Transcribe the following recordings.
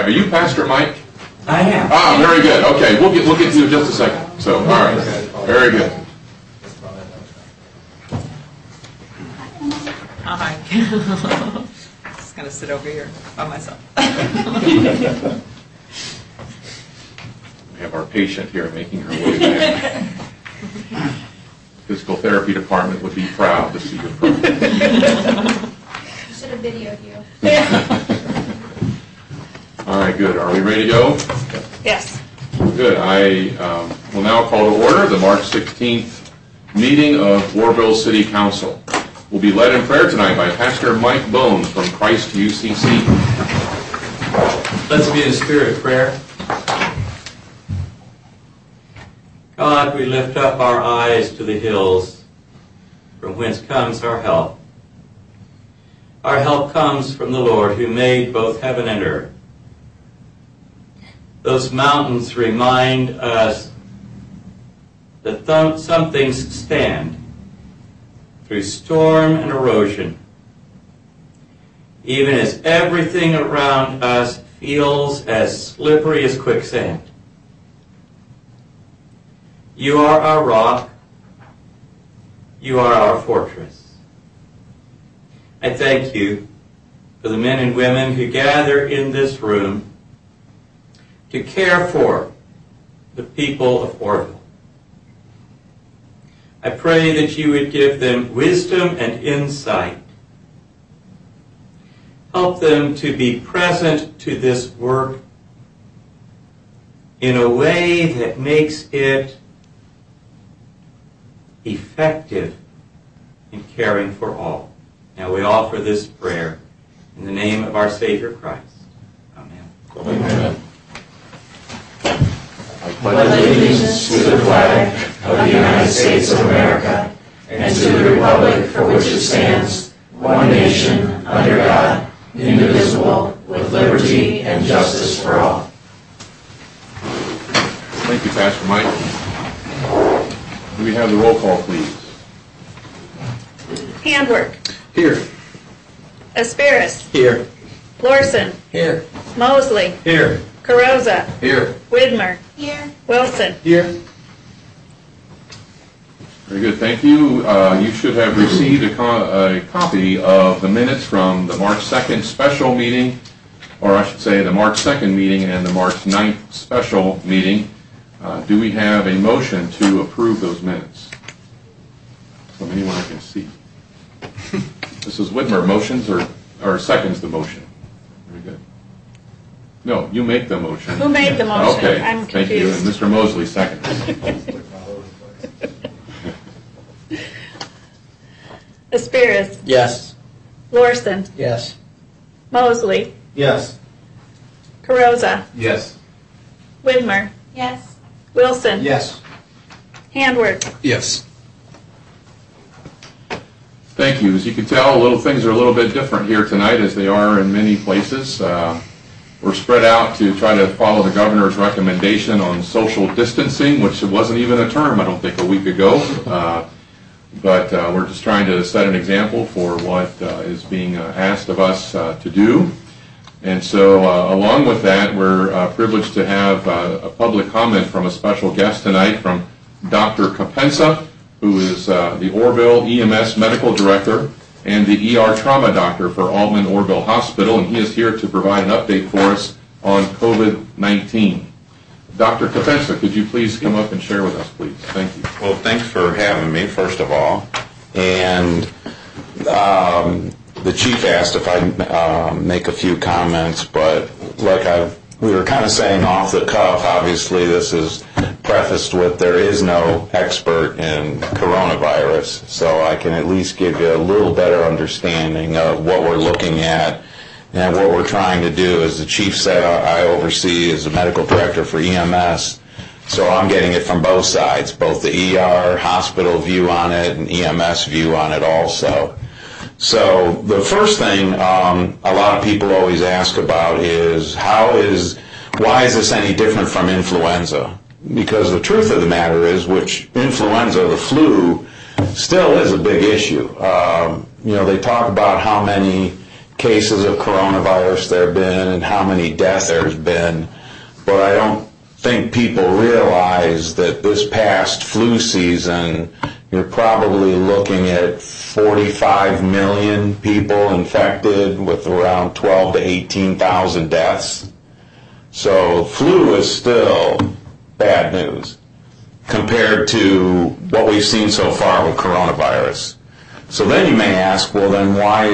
right, are you Pastor Mike? I am. Ah, very good. Okay, we'll get to you in just a second. So, all right, very good. Hi. Just gonna sit over here by myself. We have our patient here making her way back. Physical therapy department would be proud to see your program. Should have videoed you. All right, good. Are we ready to go? Yes. Good. I will now call to order the March 16th meeting of Warville City Council. We'll be led in prayer tonight by Pastor Mike Bones from Christ UCC. Let's be in the spirit of prayer. God, we lift up our eyes to the hills, from whence comes our help. Our help comes from the Lord, who made both heaven and earth. Those mountains remind us that some things stand through storm and erosion, even as everything around us feels as slippery as quicksand. You are our rock. You are our fortress. I thank you for the men and women who gather in this room to care for the people of Warville. I pray that you would give them wisdom and insight. Help them to be present to this work in a way that makes it effective in caring for all. Now we offer this prayer in the name of our Savior Christ. Amen. Amen. I pledge allegiance to the flag of the United States of America and to the republic for which it stands, one nation, under God, indivisible, with liberty and justice for all. Thank you, Pastor Mike. Do we have the roll call, please? Handwork. Here. Aspiris. Here. Lorson. Here. Mosley. Here. Carosa. Here. Widmer. Here. Wilson. Here. Very good, thank you. You should have received a copy of the minutes from the March 2nd special meeting, or I should say the March 2nd meeting and the March 9th special meeting. Do we have a motion to approve those minutes? From anyone I can see. Mrs. Widmer, motions or seconds the motion? Very good. No, you make the motion. Who made the motion? Okay, I'm thank you. And confused. Mr. Mosley seconds. Aspiris. Yes. Lorson. Yes. Mosley. Yes. Carosa. Yes. Widmer. Yes. Wilson. Yes. Handwork. Yes. Thank you. As you can tell, things are a little bit different here tonight as they are in many places. We're spread out to try to follow the governor's recommendation on social distancing, which wasn't even a term, I don't think, a week ago. But we're just trying to set an example for what is being asked of us to do. And so along with that, we're privileged to have a public comment from a special guest tonight from Dr. Capensa, who is the Orville EMS Medical Director and the ER Trauma Doctor for Altman Orville Hospital, and he is here to provide an update for us on COVID-19. Dr. Capensa, could you please come up and share with us, please? Thank you. Well, thanks for having me, first of all. And the chief asked if I'd make a few comments, but like we were kind of saying off the cuff, obviously this is prefaced with there is no expert in coronavirus, so I can at least give you a little better understanding of what we're looking at and what we're trying to do. As the chief said, I oversee as the medical director for EMS, so I'm getting it from both sides, both the ER hospital view on it and EMS view on it also. So the first thing a lot of people always ask about is why is this any different from influenza? Because the truth of the matter is, which influenza, the flu, still is a big issue. They talk about how many cases of coronavirus there have been and how many deaths there's been, but I don't think people realize that this past flu season, you're probably looking at 45 million people infected with around 12 to 18,000 deaths. So flu is still bad news compared to what we've seen so far with coronavirus. So then you may ask, well, then why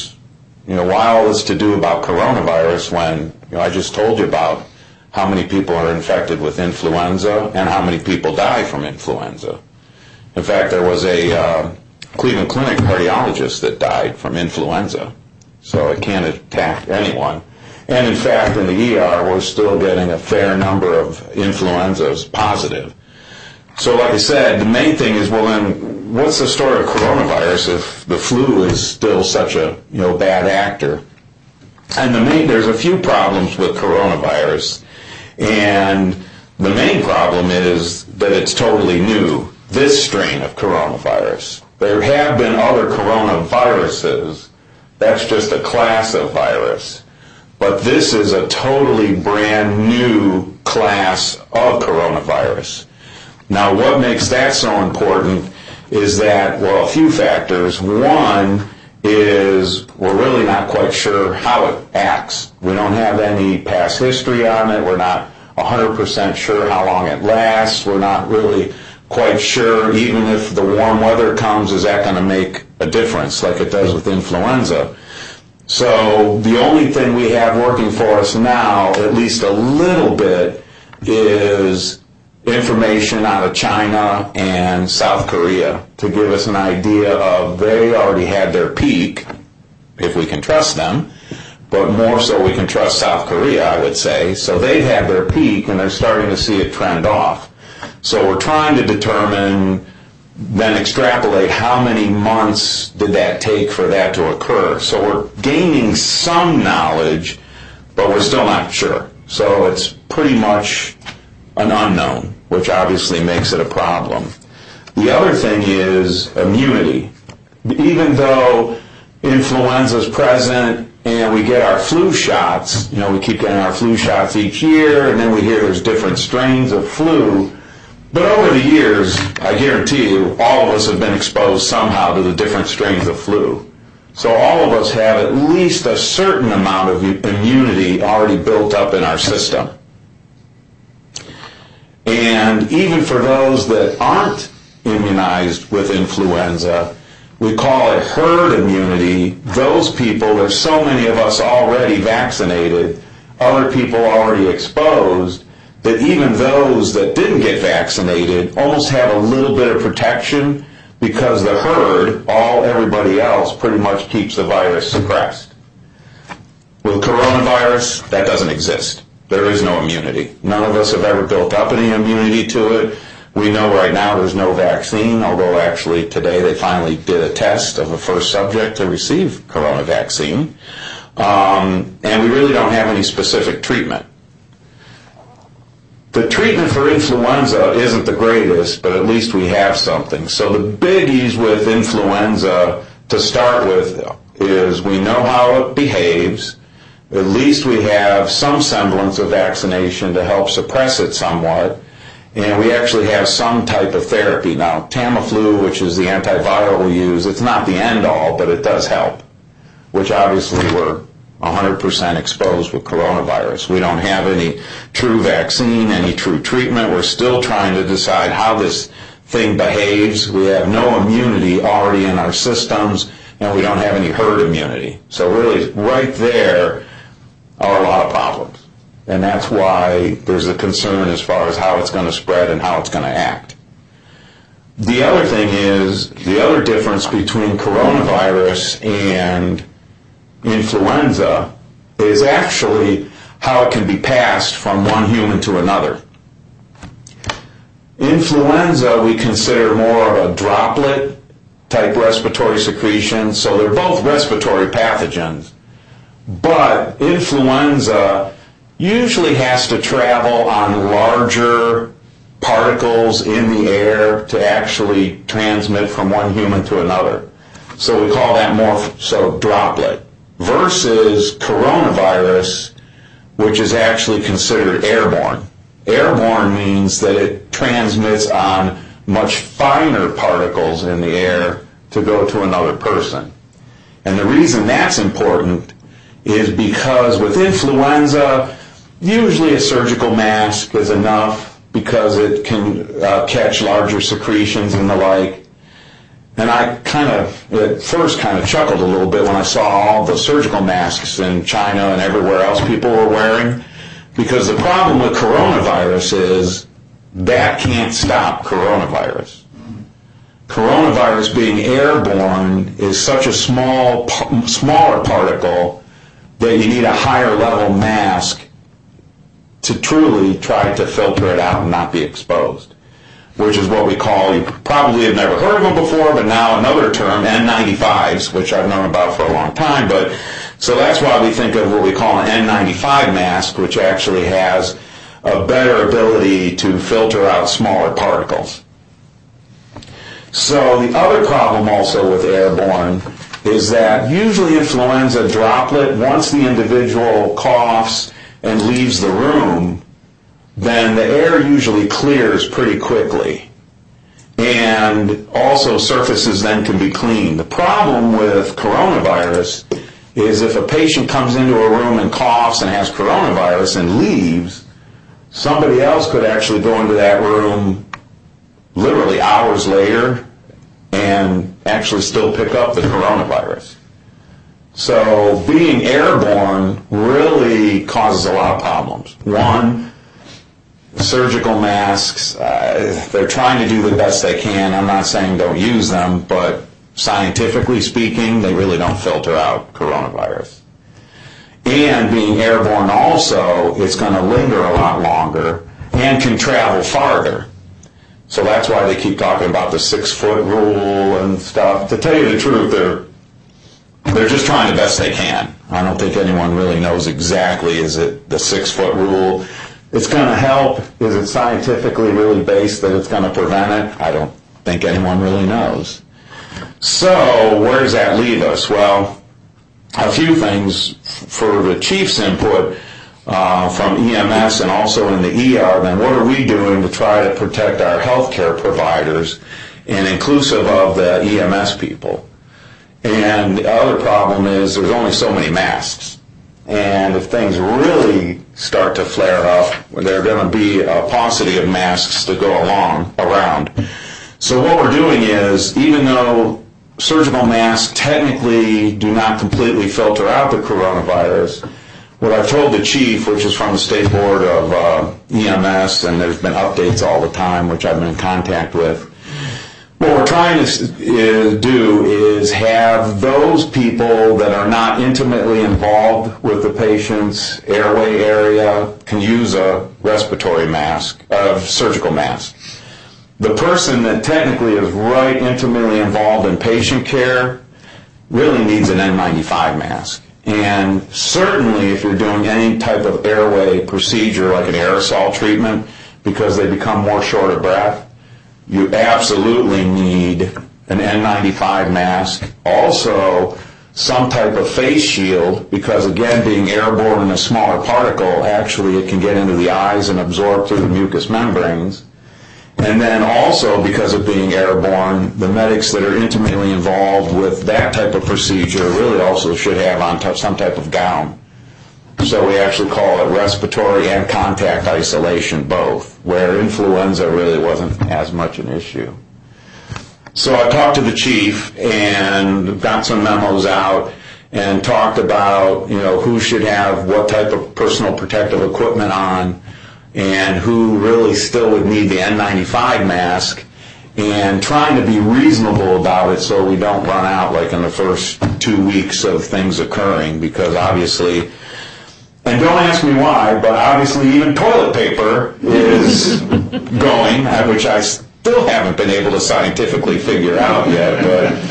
all this to do about coronavirus when, I just told you about how many people are infected with influenza and how many people die from influenza. In fact, there was a Cleveland Clinic cardiologist that died from influenza, so it can't attack anyone. And in fact, in the ER, we're still getting a fair number of influenzas positive. So like I said, the main thing is, well then, what's the story of coronavirus if the flu is still such a bad actor? And there's a few problems with coronavirus, and the main problem is that it's totally new, this strain of coronavirus. There have been other coronaviruses, that's just a class of virus, but this is a totally brand new class of coronavirus. Now what makes that so important is that, well, a few factors. One is we're really not quite sure how it acts. We don't have any past history on it. We're not 100% sure how long it lasts. We're not really quite sure, even if the warm weather comes, is that going to make a difference like it does with influenza. So the only thing we have working for us now, at least a little bit, is information out of China and South Korea to give us an idea of they already had their peak, if we can trust them, but more so we can trust South Korea, I would say. So they've had their peak and they're starting to see it trend off. So we're trying to determine, then extrapolate how many months did that take for that to occur. So we're gaining some knowledge, but we're still not sure. So it's pretty much an unknown, which obviously makes it a problem. The other thing is immunity. Even though influenza is present and we get our flu shots, we keep getting our flu shots each year, and then we hear there's different strains of flu, but over the years, I guarantee you, all of us have been exposed somehow to the different strains of flu. So all of us have at least a certain amount of immunity already built up in our system. And even for those that aren't immunized with influenza, we call it herd immunity. Those people, there's so many of us already vaccinated, other people already exposed, that even those that didn't get vaccinated almost have a little bit of protection because the herd, everybody else, pretty much keeps the virus suppressed. With coronavirus, that doesn't exist. There is no immunity. None of us have ever built up any immunity to it. We know right now there's no vaccine, although actually today they finally did a test of the first subject to receive corona vaccine. And we really don't have any specific treatment. The treatment for influenza isn't the greatest, but at least we have something. So the biggies with influenza to start with is we know how it behaves. At least we have some semblance of vaccination to help suppress it somewhat. And we actually have some type of therapy. Now, Tamiflu, which is the antiviral we use, it's not the end-all, but it does help, which obviously we're 100% exposed with coronavirus. We don't have any true vaccine, any true treatment. We're still trying to decide how this thing behaves. We have no immunity already in our systems, and we don't have any herd immunity. So really, right there are a lot of problems. And that's why there's a concern as far as how it's going to spread and how it's going to act. The other thing is, the other difference between coronavirus and influenza is actually how it can be passed from one human to another. Influenza we consider more of a droplet type respiratory secretion, so they're both respiratory pathogens. But influenza usually has to travel on larger particles in the air to actually transmit from one human to another. So we call that more so droplet. versus coronavirus, which is actually considered airborne. Airborne means that it transmits on much finer particles in the air to go to another person. And the reason that's important is because with influenza, usually a surgical mask is enough because it can catch larger secretions and the like. And I at first chuckled a little bit when I saw all the surgical masks in China and everywhere else people were wearing, because the problem with coronavirus is that can't stop coronavirus. Coronavirus being airborne is such a smaller particle that you need a higher level mask to truly try to filter it out and not be exposed, which is what we call, you probably have never heard of them before, but now another term, N95s, which I've known about for a long time. But so that's why we think of what we call an N95 mask, which actually has a better ability to filter out smaller particles. So the other problem also with airborne is that usually influenza droplet, once the individual coughs and leaves the room, then the air usually clears pretty quickly. And also surfaces then can be cleaned. The problem with coronavirus is if a patient comes into a room and coughs and has coronavirus and leaves, somebody else could actually go into that room literally hours later and actually still pick up the coronavirus. So being airborne really causes a lot of problems. One, surgical masks, they're trying to do the best they can. I'm not saying don't use them, but scientifically speaking, they really don't filter out coronavirus. And being airborne also, it's going to linger a lot longer and can travel farther. So that's why they keep talking about the 6-foot rule and stuff. To tell you the truth, they're just trying the best they can. I don't think anyone really knows exactly, is it the 6-foot rule? It's going to help. Is it scientifically really based that it's going to prevent it? I don't think anyone really knows. So where does that leave us? Well, a few things for the chief's input from EMS and also in the ER. Then what are we doing to try to protect our healthcare providers, and inclusive of the EMS people? And the other problem is there's only so many masks. And if things really start to flare up, there are going to be a paucity of masks to go around. So what we're doing is, even though surgical masks technically do not completely filter out the coronavirus, what I've told the chief, which is from the State Board of EMS, and there's been updates all the time, which I've been in contact with, what we're trying to do is have those people that are not intimately involved with the patient's airway area can use a respiratory mask, a surgical mask. The person that technically is right intimately involved in patient care really needs an N95 mask. And certainly if you're doing any type of airway procedure like an aerosol treatment, because they become more short of breath, you absolutely need an N95 mask. Also, some type of face shield, because again, being airborne in a smaller particle, actually it can get into the eyes and absorb through the mucous membranes. And then also, because of being airborne, the medics that are intimately involved with that type of procedure really also should have on some type of gown. So we actually call it respiratory and contact isolation both, where influenza really wasn't as much an issue. So I talked to the chief and got some memos out and talked about, who should have what type of personal protective equipment on, and who really still would need the N95 mask, and trying to be reasonable about it so we don't run out like in the first 2 weeks of things occurring, because obviously, and don't ask me why, but obviously even toilet paper is going, which I still haven't been able to scientifically figure out yet,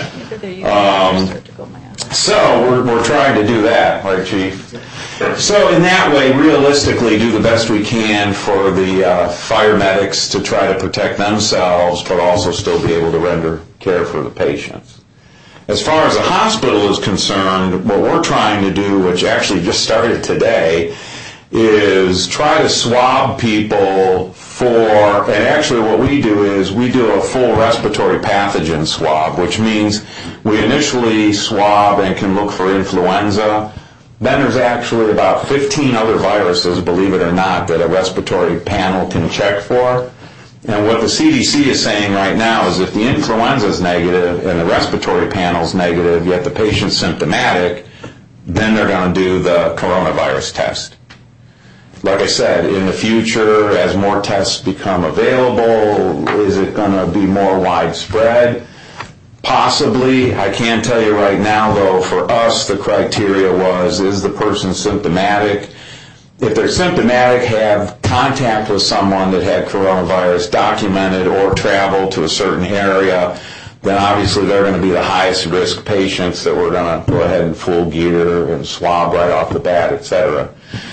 but so we're trying to do that, right, Chief? So in that way, realistically, do the best we can for the fire medics to try to protect themselves, but also still be able to render care for the patients. As far as the hospital is concerned, what we're trying to do, which actually just started today, is try to swab people and actually what we do is we do a full respiratory pathogen swab, which means we initially swab and can look for influenza. Then there's actually about 15 other viruses, believe it or not, that a respiratory panel can check for. And what the CDC is saying right now is if the influenza is negative and the respiratory panel is negative, yet the patient's symptomatic, then they're going to do the coronavirus test. Like I said, in the future, as more tests become available, is it going to be more widespread? Possibly. I can tell you right now, though, for us, the criteria was, is the person symptomatic? If they're symptomatic, have contact with someone that had coronavirus documented or traveled to a certain area, then obviously they're going to be the highest risk patients that we're going to go ahead and full gear and swab right off the bat, etc.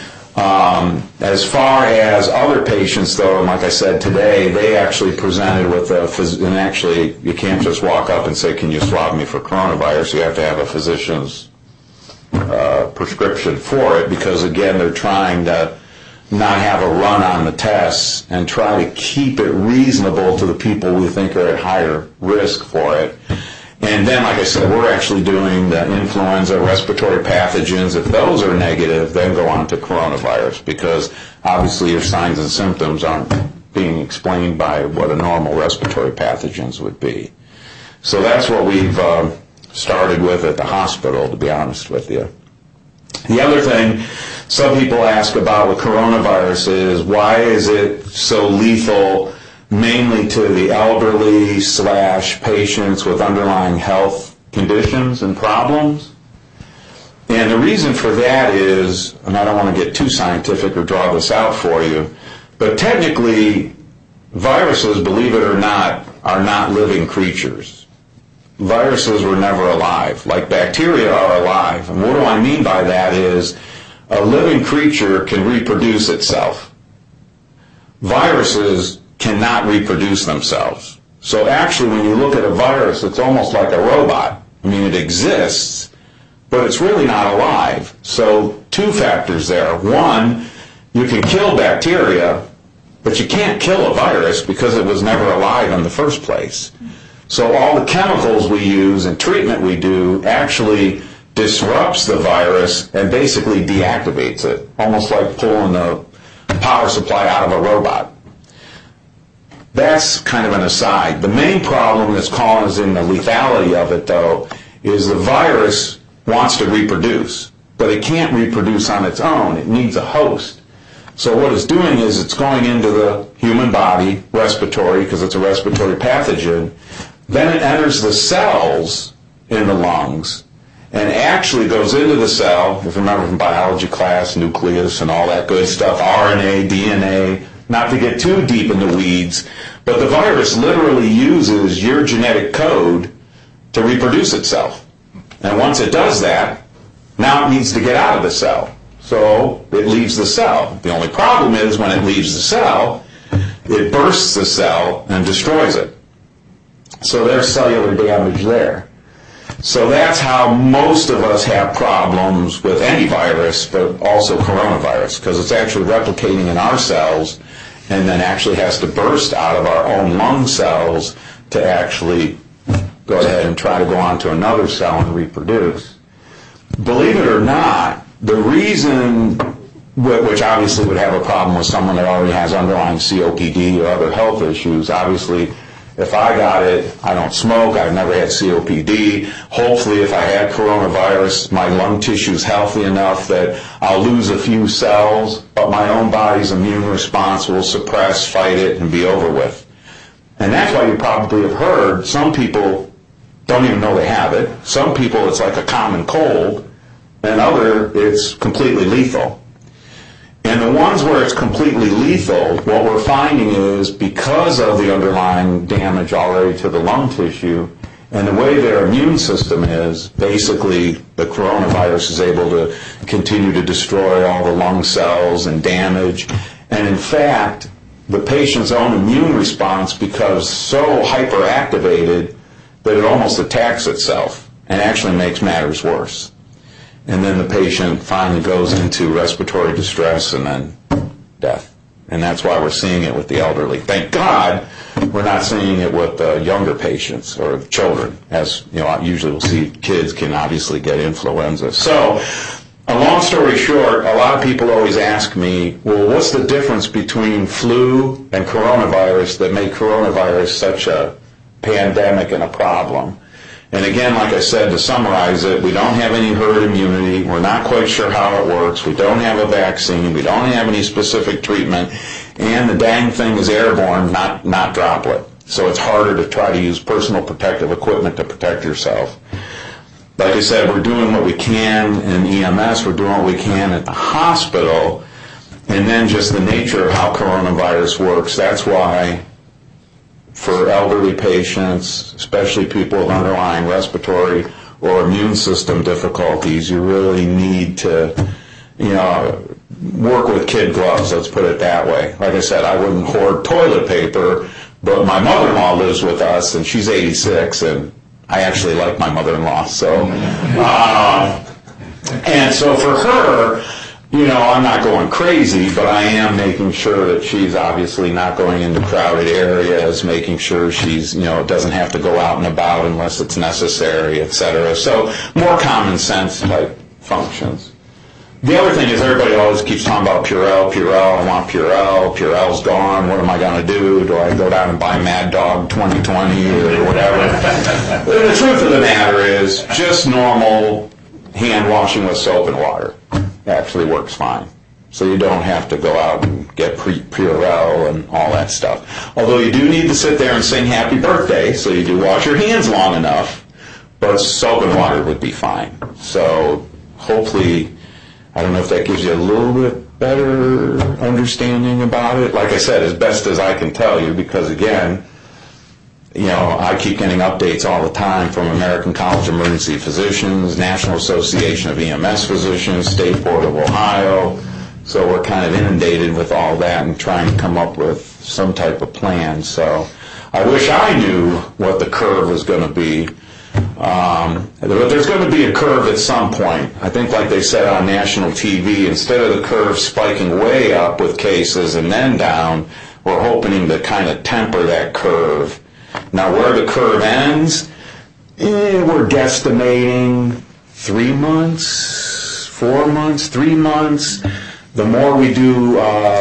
As far as other patients, though, and like I said today, they actually presented with and actually you can't just walk up and say, can you swab me for coronavirus? You have to have a physician's prescription for it because, again, they're trying to not have a run on the tests and try to keep it reasonable to the people we think are at higher risk for it. And then, like I said, we're actually doing the influenza, respiratory pathogens. If those are negative, then go on to coronavirus because obviously your signs and symptoms aren't being explained by what a normal respiratory pathogens would be. So that's what we've started with at the hospital, to be honest with you. The other thing some people ask about with coronavirus is why is it so lethal mainly to the elderly / patients with underlying health conditions and problems? And the reason for that is, and I don't want to get too scientific or draw this out for you, but technically viruses, believe it or not, are not living creatures. Viruses were never alive, like bacteria are alive. And what do I mean by that is a living creature can reproduce itself. Viruses cannot reproduce themselves. So actually when you look at a virus, it's almost like a robot. I mean, it exists, but it's really not alive. So two factors there. One, you can kill bacteria, but you can't kill a virus because it was never alive in the first place. So all the chemicals we use and treatment we do actually disrupts the virus and basically deactivates it, almost like pulling the power supply out of a robot. That's kind of an aside. The main problem that's causing the lethality of it, though, is the virus wants to reproduce, but it can't reproduce on its own. It needs a host. So what it's doing is it's going into the human body, respiratory, because it's a respiratory pathogen. Then it enters the cells in the lungs and actually goes into the cell, if you remember from biology class, nucleus and all that good stuff, RNA, DNA, not to get too deep in the weeds, but the virus literally uses your genetic code to reproduce itself. And once it does that, now it needs to get out of the cell. So it leaves the cell. The only problem is when it leaves the cell, it bursts the cell and destroys it. So there's cellular damage there. So that's how most of us have problems with any virus, but also coronavirus, because it's actually replicating in our cells and then actually has to burst out of our own lung cells to actually go ahead and try to go on to another cell and reproduce. Believe it or not, the reason, which obviously would have a problem with someone that already has underlying COPD or other health issues, obviously if I got it, I don't smoke, I've never had COPD. Hopefully if I had coronavirus, my lung tissue is healthy enough that I'll lose a few cells, but my own body's immune response will suppress, fight it, and be over with. And that's why you probably have heard some people don't even know they have it. Some people it's like a common cold, and other it's completely lethal. And the ones where it's completely lethal, what we're finding is because of the underlying damage already to the lung tissue and the way their immune system is, basically the coronavirus is able to continue to destroy all the lung cells and damage. And in fact, the patient's own immune response becomes so hyperactivated that it almost attacks itself. and actually makes matters worse. And then the patient finally goes into respiratory distress and then death. And that's why we're seeing it with the elderly. Thank God we're not seeing it with younger patients or children, as usually we'll see kids can obviously get influenza. So, a long story short, a lot of people always ask me, well, what's the difference between flu and coronavirus that make coronavirus such a pandemic and a problem? And again, like I said, to summarize it, we don't have any herd immunity. We're not quite sure how it works. We don't have a vaccine. We don't have any specific treatment. And the dang thing is airborne, not droplet. So it's harder to try to use personal protective equipment to protect yourself. Like I said, we're doing what we can in EMS. We're doing what we can at the hospital. And then just the nature of how coronavirus works. That's why for elderly patients, especially people with underlying respiratory or immune system difficulties, you really need to, work with kid gloves, let's put it that way. Like I said, I wouldn't hoard toilet paper, but my mother-in-law lives with us, and she's 86, and I actually like my mother-in-law, so. And so for her, I'm not going crazy, but I am making sure that she's obviously not going into crowded areas, making sure she's, doesn't have to go out and about unless it's necessary, etc. So more common sense type functions. The other thing is everybody always keeps talking about Purell, I want Purell, Purell's gone, what am I going to do? Do I go down and buy Mad Dog 2020 or whatever? The truth of the matter is just normal hand washing with soap and water actually works fine. So you don't have to go out and get Purell and all that stuff. Although you do need to sit there and sing happy birthday, so you do wash your hands long enough, but soap and water would be fine. So hopefully, I don't know if that gives you a little bit better understanding about it. Like I said, as best as I can tell you, because again, I keep getting updates all the time from American College of Emergency Physicians, National Association of EMS Physicians, State Board of Ohio. So we're kind of inundated with all that and trying to come up with some type of plan. So I wish I knew what the curve was going to be. But there's going to be a curve at some point. I think like they said on national TV, instead of the curve spiking way up with cases and then down, we're hoping to kind of temper that curve. Now, where the curve ends, we're guesstimating 3 months, 4 months, 3 months. The more we do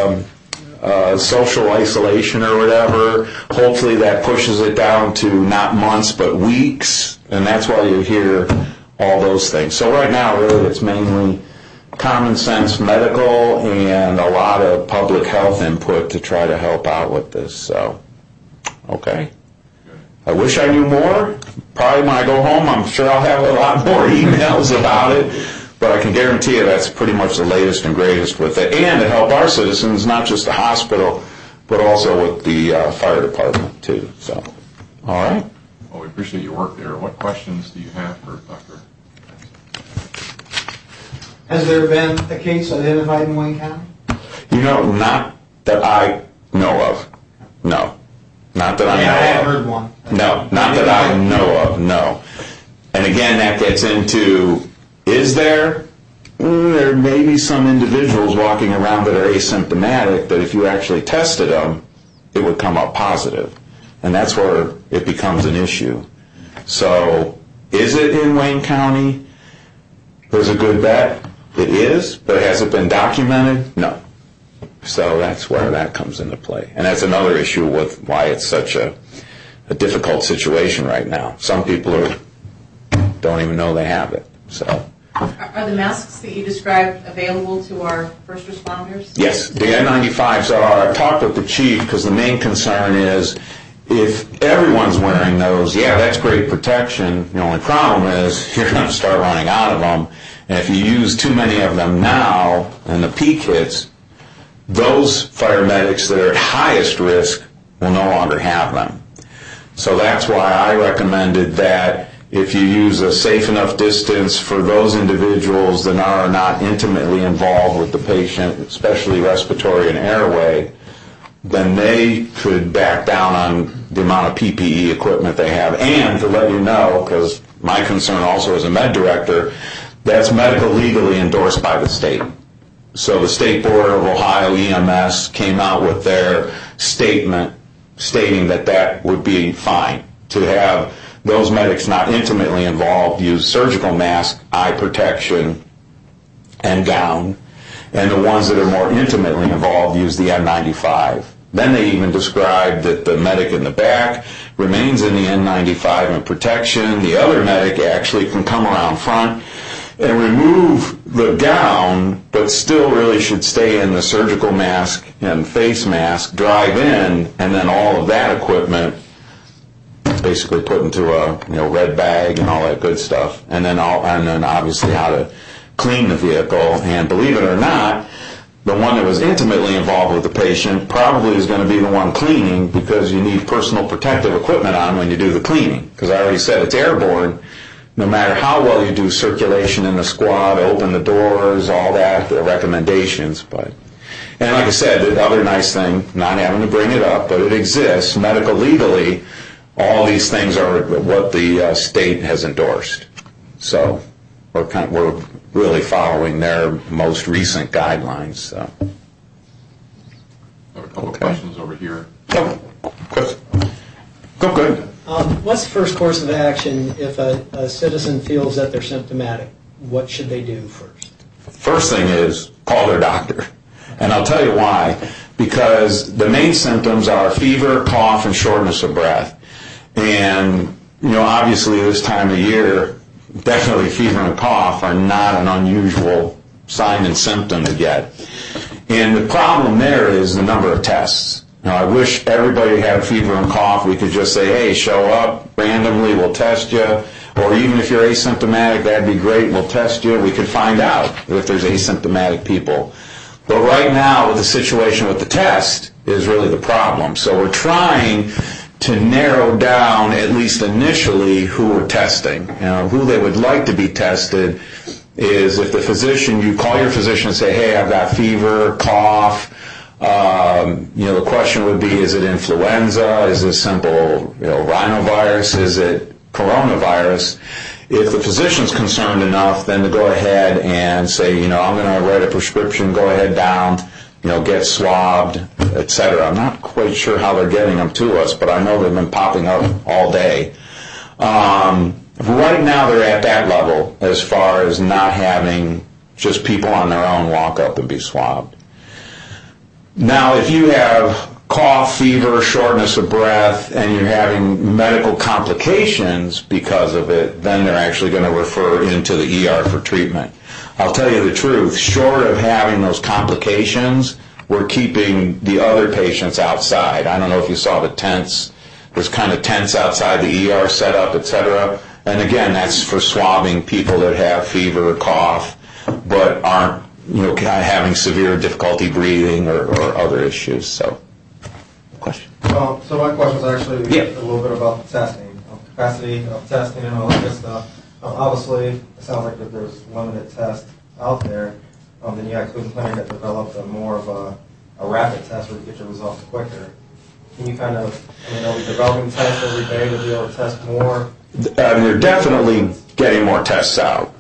social isolation or whatever, hopefully that pushes it down to not months but weeks, and that's why you hear all those things. So right now, really, it's mainly common sense medical and a lot of public health input to try to help out with this. So, okay. I wish I knew more. Probably when I go home, I'm sure I'll have a lot more emails about it. But I can guarantee you that's pretty much the latest and greatest with it. And to help our citizens, not just the hospital, but also with the fire department, too. So, all right. Well, we appreciate your work there. What questions do you have for Dr. Has there been a case identified in Wayne County? Not that I know of. No. Not that I know of. I haven't heard one. No, not that I know of, no. And again, that gets into, is there? There may be some individuals walking around that are asymptomatic that if you actually tested them, it would come up positive. And that's where it becomes an issue. So, is it in Wayne County? There's a good bet. It is, but has it been documented? No. So that's where that comes into play. And that's another issue with why it's such a difficult situation right now. Some people don't even know they have it. So, are the masks that you described available to our first responders? Yes, the N95s are. I've talked with the chief because the main concern is if everyone's wearing those, yeah, that's great protection. The only problem is you're going to start running out of them. And if you use too many of them now and the peak hits, those fire medics that are at highest risk will no longer have them. So that's why I recommended that if you use a safe enough distance for those individuals that are not intimately involved with the patient, especially respiratory and airway, then they could back down on the amount of PPE equipment they have. And to let you know, because my concern also as a med director, that's medical legally endorsed by the state. So the State Board of Ohio EMS came out with their statement stating that that would be fine to have those medics not intimately involved use surgical mask, eye protection, and gown, and the ones that are more intimately involved use the N95. Then they even described that the medic in the back remains in the N95 and protection. The other medic actually can come around front and remove the gown, but still really should stay in the surgical mask and face mask, drive in, and then all of that equipment basically put into a red bag and all that good stuff, and then obviously how to clean the vehicle. And believe it or not, the one that was intimately involved with the patient probably is going to be the one cleaning, because you need personal protective equipment on when you do the cleaning. Because I already said it's airborne. No matter how well you do circulation in the squad, open the doors, all that, the recommendations. And like I said, the other nice thing, not having to bring it up, but it exists, medical legally, all these things are what the state has endorsed. So we're really following their most recent guidelines. So. I have a couple of questions over here. Go good. What's the first course of action if a citizen feels that they're symptomatic? What should they do first? First thing is call their doctor. And I'll tell you why. Because the main symptoms are fever, cough, and shortness of breath. And, obviously this time of year, definitely fever and cough are not an unusual sign and symptom to get. And the problem there is the number of tests. Now, I wish everybody had fever and cough. We could just say, hey, show up randomly, we'll test you. Or even if you're asymptomatic, that'd be great, we'll test you. We could find out if there's asymptomatic people. But right now, with the situation with the test is really the problem. So we're trying to narrow down, at least initially, who we're testing. Who they would like to be tested is if you call your physician and say, hey, I've got fever, cough. The question would be, is it influenza? Is it simple rhinovirus? Is it coronavirus? If the physician's concerned enough, then to go ahead and say, I'm going to write a prescription, go ahead down, get swabbed, etc. I'm not quite sure how they're getting them to us, but I know they've been popping up all day. Right now they're at that level as far as not having just people on their own walk up and be swabbed. Now, if you have cough, fever, shortness of breath, and you're having medical complications because of it, then they're actually going to refer into the ER for treatment. I'll tell you the truth, short of having those complications, we're keeping the other patients outside. I don't know if you saw the tents. There's kind of tents outside the ER set up, etc. And again, that's for swabbing people that have fever or cough, but aren't having severe difficulty breathing or other issues. So, question? So my question is actually a little bit about the testing, capacity of testing and all that good stuff. Obviously, it sounds like that there's limited tests out there. Then you have Cleveland Clinic that developed more of a rapid test where you get your results quicker. Can you are we developing tests every day to be able to test more? They're definitely getting more tests out.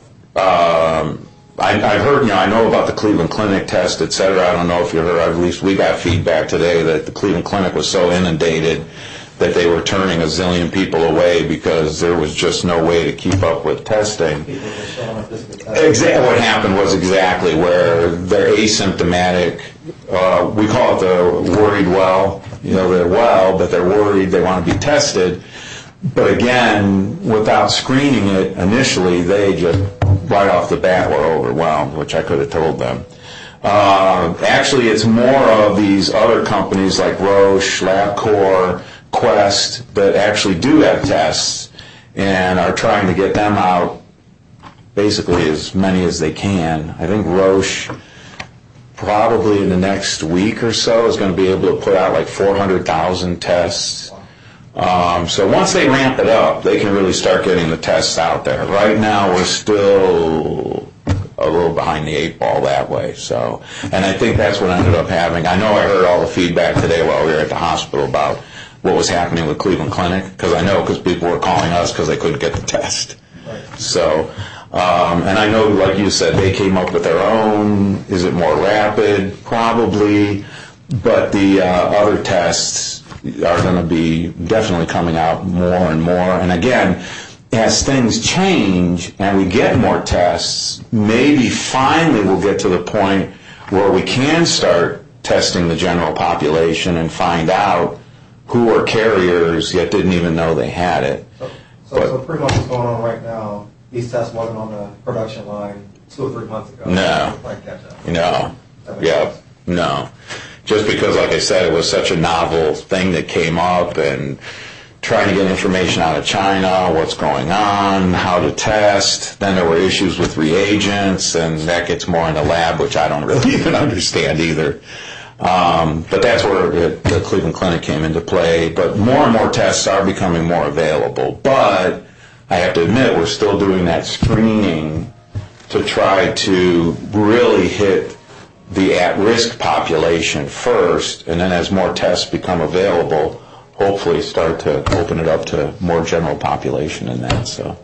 I've heard, I know about the Cleveland Clinic test, et cetera. I don't know if you heard, at least we got feedback today that the Cleveland Clinic was so inundated that they were turning a zillion people away because there was just no way to keep up with testing. Exactly what happened was exactly where they're asymptomatic. We call it the worried well. They're well, but they're worried, they want to be tested. But again, without screening it initially, they just right off the bat were overwhelmed, which I could have told them. Actually, it's more of these other companies like Roche, LabCorp, Quest that actually do have tests and are trying to get them out basically as many as they can. I think Roche probably in the next week or so is going to be able to put out like 400,000 tests. So once they ramp it up, they can really start getting the tests out there. Right now, we're still a little behind the eight ball that way. So, and I think that's what ended up happening. I know I heard all the feedback today while we were at the hospital about what was happening with Cleveland Clinic, because people were calling us because they couldn't get the test. So, and I know, like you said, they came up with their own. Is it more rapid? Probably. But the other tests are going to be definitely coming out more and more. And again, as things change and we get more tests, maybe finally we'll get to the point where we can start testing the general population and find out who are carriers yet didn't even know they had it. So pretty much what's going on right now, these tests wasn't on the production line 2 or 3 months ago. No. Like catch up. No. That makes Yep. sense. No. Just because, like I said, it was such a novel thing that came up, and trying to get information out of China, what's going on, how to test. Then there were issues with reagents, and that gets more in the lab, which I don't really even understand either. But that's where the Cleveland Clinic came into play. But more and more tests are becoming more available. But I have to admit, we're still doing that screening to try to really hit the at-risk population first, and then as more tests become available, hopefully start to open it up to more general population in that. So,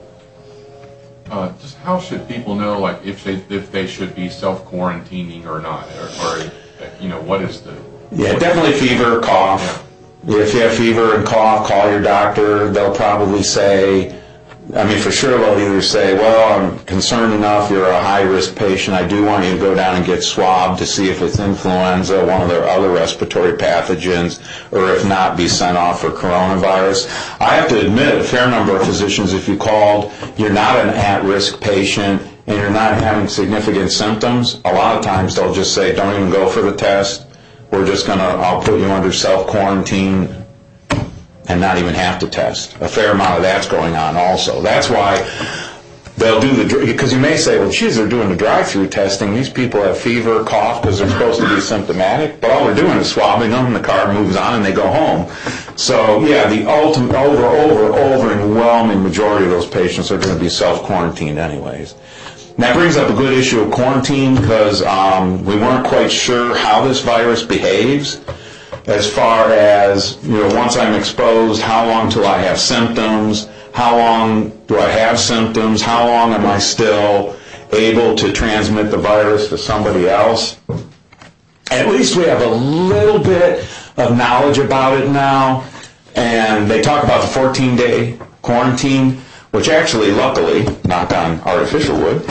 just how should people know, like, if they should be self-quarantining or not, or what is the? Yeah, definitely fever, cough. Yeah. If you have fever and cough, call your doctor. They'll probably say, for sure they'll either say, well, I'm concerned enough, you're a high-risk patient, I do want you to go down and get swabbed to see if it's influenza, one of their other respiratory pathogens, or if not, be sent off for coronavirus. I have to admit, a fair number of physicians, if you called, you're not an at-risk patient, and you're not having significant symptoms, a lot of times they'll just say, don't even go for the test, I'll put you under self-quarantine, and not even have to test. A fair amount of that's going on also. That's why they'll do because you may say, well, geez, they're doing the drive-through testing. These people have fever, cough, because they're supposed to be symptomatic, but all they're doing is swabbing them, and the car moves on, and they go home. So, yeah, the ultimate, overwhelming majority of those patients are going to be self-quarantined anyways. And that brings up a good issue of quarantine, because we weren't quite sure how this virus behaves. As far as, once I'm exposed, how long till I have symptoms? How long do I have symptoms? How long am I still able to transmit the virus to somebody else? At least we have a little bit of knowledge about it now. And they talk about the 14-day quarantine, which actually, luckily, knock on artificial wood,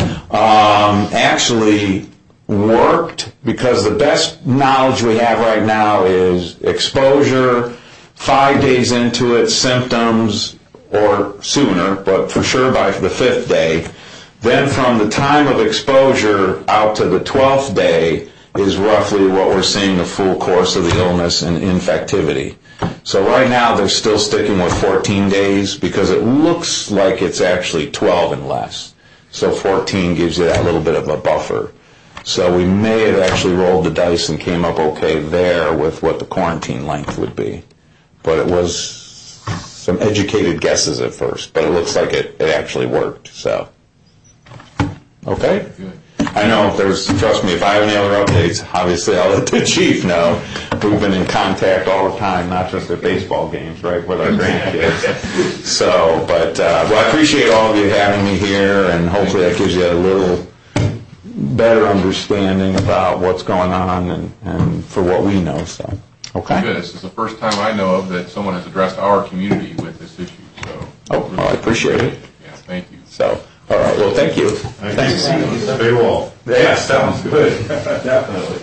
actually worked, because the best knowledge we have right now is exposure, 5 days into it, symptoms, or sooner, but for sure by the 5th day. Then from the time of exposure out to the 12th day is roughly what we're seeing the full course of the illness and infectivity. So right now they're still sticking with 14 days because it looks like it's actually 12 and less. So 14 gives you that little bit of a buffer. So we may have actually rolled the dice and came up okay there with what the quarantine length would be. But it was some educated guesses at first, but it looks like it actually worked. So, okay? I know trust me, if I have any other updates, obviously I'll let the chief know. We've been in contact all the time, not just at baseball games, right, with our grandkids. So, but I appreciate all of you having me here, and hopefully that gives you a little better understanding about what's going on and for what we know. So, okay. Good. This is the first time I know of that someone has addressed our community with this issue. So, I appreciate it. Yeah, thank you. So, all right. Well, thank you. Thanks. Very well. Yeah, sounds good. Definitely.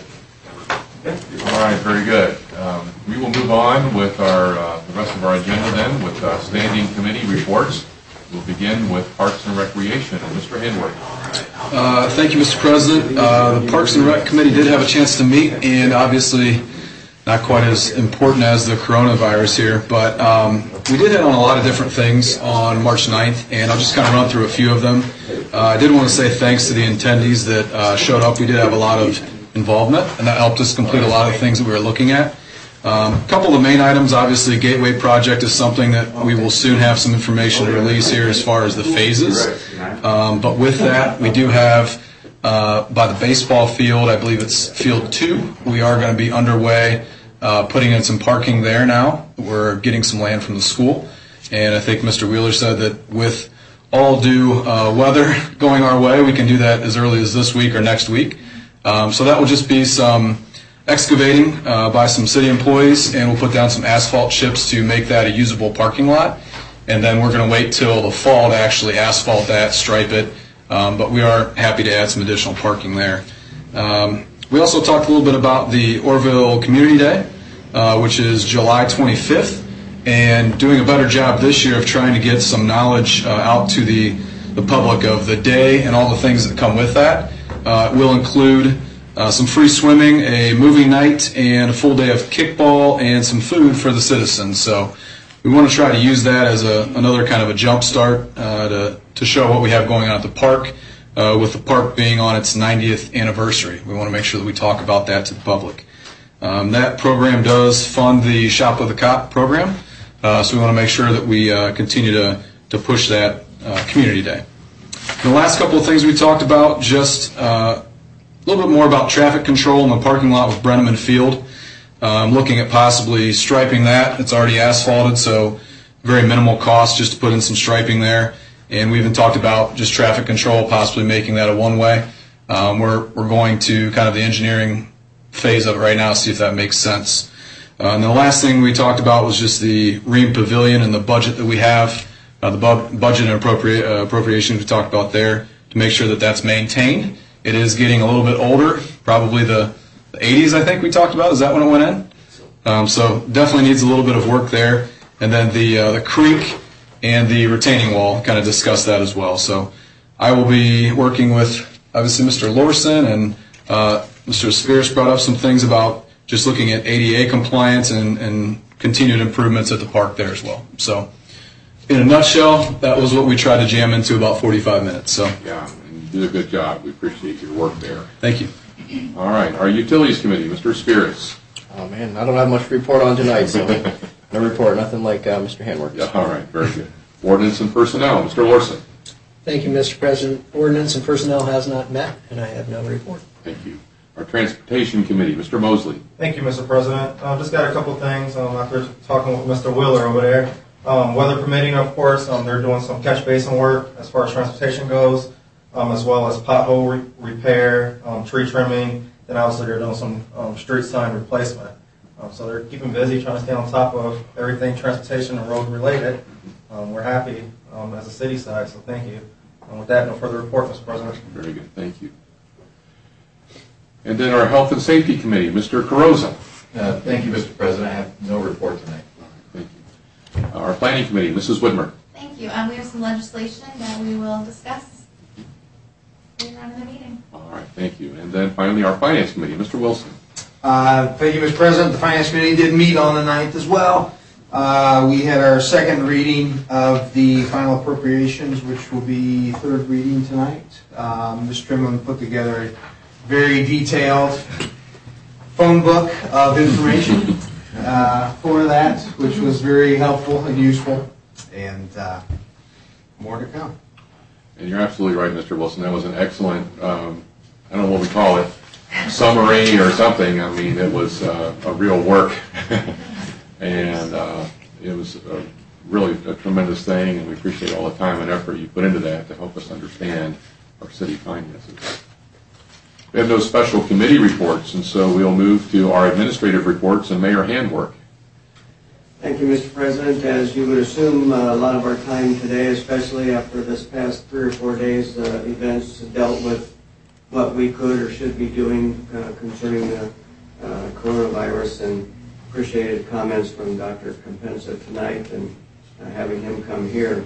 All right, very good. We will move on with the rest of our agenda then with standing committee reports. We'll begin with Parks and Recreation. Mr. Henwick. Thank you, Mr. President. The Parks and Rec Committee did have a chance to meet, and obviously not quite as important as the coronavirus here, but we did hit on a lot of different things on March 9th, and I'll just kind of run through a few of them. I did want to say thanks to the attendees that showed up. We did have a lot of involvement, and that helped us complete a lot of things that we were looking at. A couple of the main items, obviously, Gateway Project is something that we will soon have some information to release here as far as the phases. But with that, we do have, by the baseball field, I believe it's Field 2, we are going to be underway putting in some parking there now. We're getting some land from the school. And I think Mr. Wheeler said that with all due weather going our way. We can do that as early as this week or next week. So that will just be some excavating by some city employees, and we'll put down some asphalt chips to make that a usable parking lot. And then we're going to wait till the fall to actually asphalt that, stripe it. But we are happy to add some additional parking there. We also talked a little bit about the Orville Community Day, which is July 25th, and doing a better job this year of trying to get some knowledge out to the public of the day and all the things that come with that. It will include some free swimming, a movie night, and a full day of kickball and some food for the citizens. So we want to try to use that as another kind of a jump start to show what we have going on at the park, with the park being on its 90th anniversary. We want to make sure that we talk about that to the public. That program does fund the Shop with a Cop program, so we want to make sure that we continue to push that Community Day. And the last couple of things we talked about, just a little bit more about traffic control in the parking lot with Brenneman Field. Looking at possibly striping that. It's already asphalted, so very minimal cost just to put in some striping there. And we even talked about just traffic control, possibly making that a one-way. We're going to kind of the engineering phase of it right now, see if that makes sense. And the last thing we talked about was just the Ream Pavilion and the budget that we have, the budget and appropriations we talked about there, to make sure that that's maintained. It is getting a little bit older, probably the 80s, I think we talked about. Is that when it went in? So definitely needs a little bit of work there. And then the creek and the retaining wall, kind of discuss that as well. So I will be working with, obviously, Mr. Lorson, and Mr. Spears brought up some things about just looking at ADA compliance and continued improvements at the park there as well. So in a nutshell, that was what we tried to jam into about 45 minutes. So Yeah, and you did a good job. We appreciate your work there. Thank you. All right, our Utilities Committee, Mr. Spears. Oh, man, I don't have much to report on tonight, so no report, nothing like Mr. Handworks. Yeah, all right, very good. Ordinance and Personnel, Mr. Lorson. Thank you, Mr. President. Ordinance and Personnel has not met, and I have no report. Thank you. Our Transportation Committee, Mr. Mosley. Thank you, Mr. President. Just got a couple things after talking with Mr. Wheeler over there. Weather permitting, of course, they're doing some catch basin work as far as transportation goes, as well as pothole repair, tree trimming, then obviously they're doing some street sign replacement. So they're keeping busy, trying to stay on top of everything transportation and road related. We're happy as a city side, so thank you. With that, no further report, Mr. President. Very good, thank you. And then our Health and Safety Committee, Mr. Carrozza. Thank you, Mr. President. I have no report tonight. Thank you. Our Planning Committee, Mrs. Widmer. Thank you. We have some legislation that we will discuss later on in the meeting. All right, thank you. And then finally, our Finance Committee, Mr. Wilson. Thank you, Mr. President. The Finance Committee did meet on the 9th as well. We had our second reading of the final appropriations, which will be third reading tonight. Mr. Trimlin put together a very detailed phone book of information for that, which was very helpful and useful, and more to come. And you're absolutely right, Mr. Wilson. That was an excellent, I don't know what we call it, summary or something. I mean, it was a real work. And it was really a tremendous thing, and we appreciate all the time and effort you put into that to help us understand our city finances. We have no special committee reports, and so we'll move to our administrative reports and Mayor Handwork. Thank you, Mr. President. As you would assume, a lot of our time today, especially after this past 3 or 4 days, events dealt with what we could or should be doing concerning the coronavirus, and appreciated comments from Dr. Compensa tonight and having him come here.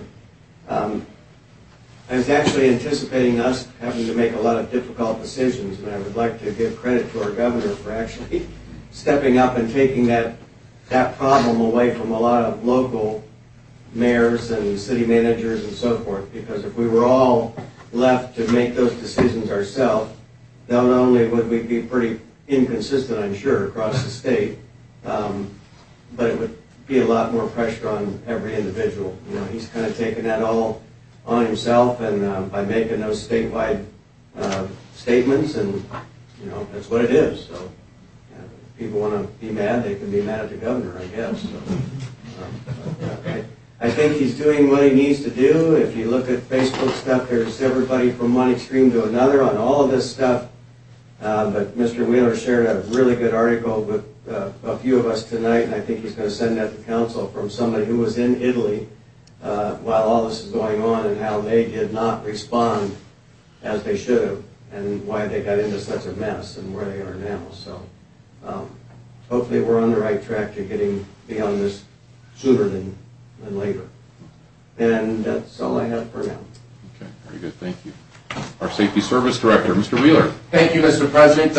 I was actually anticipating us having to make a lot of difficult decisions, and I would like to give credit to our governor for actually stepping up and taking that problem away from a lot of local mayors and city managers and so forth, because if we were all left to make those decisions ourselves, not only would we be pretty inconsistent, I'm sure, across the state, but it would be a lot more pressure on every individual. You know, he's kind of taken that all on himself, and by making those statewide statements, and you know, that's what it is. So if people want to be mad, they can be mad at the governor, I guess. So, I think he's doing what he needs to do. If you look at Facebook stuff, there's everybody from one extreme to another on all of this stuff. But Mr. Wheeler shared a really good article with a few of us tonight, and I think he's going to send that to council from somebody who was in Italy while all this is going on, and how they did not respond as they should have, and why they got into such a mess and where they are now. So hopefully we're on the right track to getting beyond this sooner than later. And that's all I have for now. Okay, very good. Thank you. Our Safety Service Director, Mr. Wheeler. Thank you, Mr. President.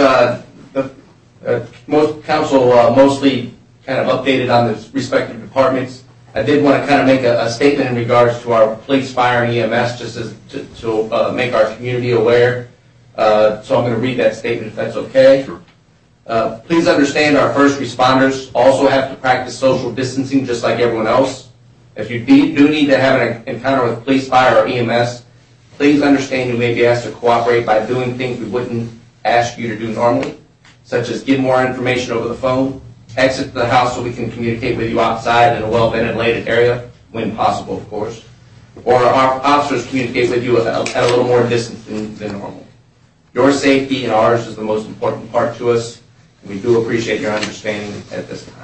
Most council mostly kind of updated on the respective departments. I did want to kind of make a statement in regards to our police, fire, and EMS, just as to make our community aware. So I'm going to read that statement if that's okay. Sure. Please understand our first responders also have to practice social distancing just like everyone else. If you do need to have an encounter with police, fire, or EMS, please understand you may be asked to cooperate by doing things we wouldn't ask you to do normally, such as give more information over the phone, exit the house so we can communicate with you outside in a well-ventilated area, when possible, of course, or our officers communicate with you at a little more distance than normal. Your safety and ours is the most important part to us, and we do appreciate your understanding at this time.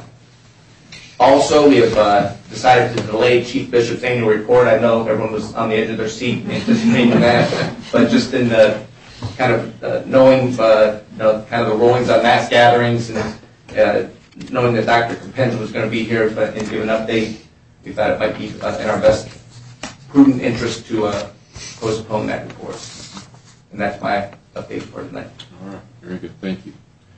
Also, we have decided to delay Chief Bishop's annual report. I know everyone was on the edge of their seat anticipating that, but just in the kind of knowing kind of the rulings on mass gatherings and knowing that Dr. Compenza was going to be here and give an update, we thought it might be in our best prudent interest to postpone that report. And that's my update for tonight. All right, very good. Thank you.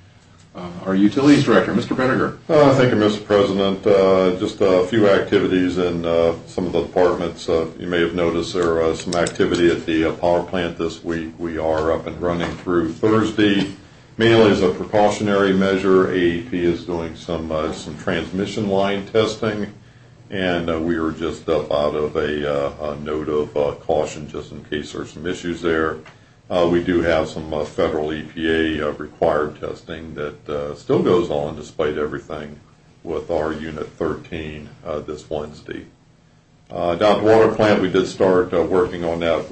Our Utilities Director, Mr. Benninger. Thank you, Mr. President. Just a few activities in some of the departments. You may have noticed there are some activity at the power plant this week. We are up and running through Thursday. Mainly as a precautionary measure, AEP is doing some transmission line testing, and we are just up out of a note of caution just in case there's some issues there. We do have some federal EPA required testing that still goes on despite everything with our Unit 13 this Wednesday. Down at the water plant, we did start working on that